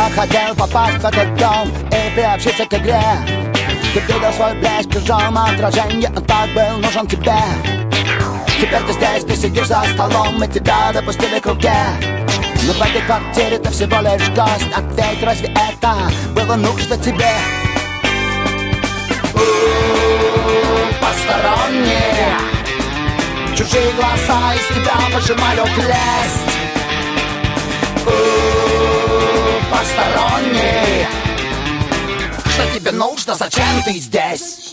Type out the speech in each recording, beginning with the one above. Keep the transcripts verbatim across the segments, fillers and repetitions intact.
хотел попасть в этот дом и приобщиться к игре. Ты видел свой блеск, чужом отражении, он так был нужен тебе. Теперь ты здесь, ты сидишь за столом, и тебя допустили к руке. Но в этой квартире ты всего лишь гость. Ответь, разве это было нужно тебе? У-у-у, посторонние, чужие глаза из тебя выжимают лесть. У-у-у, посторонние, что тебе нужно, зачем ты здесь?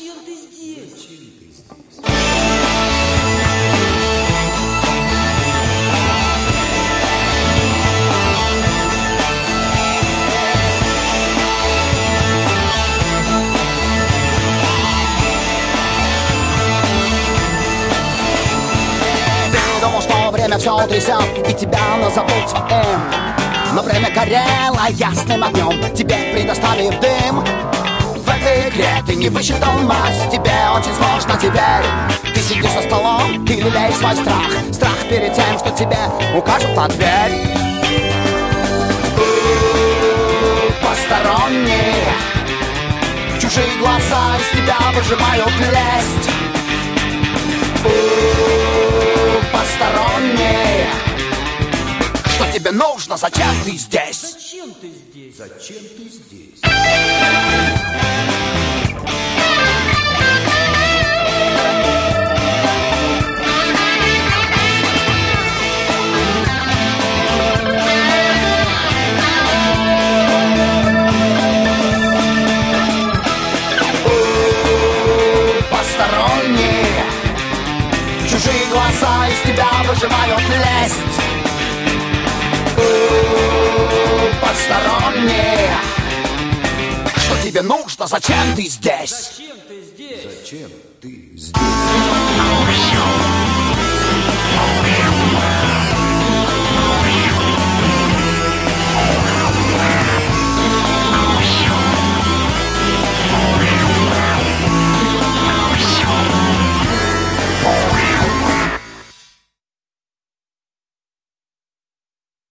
Время все утрясет, и тебя назовут своим. Но время горело ясным огнем, тебе предоставив дым. В этой игре ты не высчитал мазь, тебе очень сложно теперь. Ты сидишь за столом, ты лелеешь свой страх. Страх перед тем, что тебе укажут на дверь. У-у-у, посторонние, чужие глаза из тебя выжимают лесть. У-у-у, посторонние, что тебе нужно, зачем ты здесь? Зачем ты здесь? Зачем ты здесь? У-у-у, посторонние, чужие глаза из тебя выжимают лесть. У-у-у, посторонние, что тебе нужно, зачем ты здесь? Зачем ты здесь? Зачем ты здесь?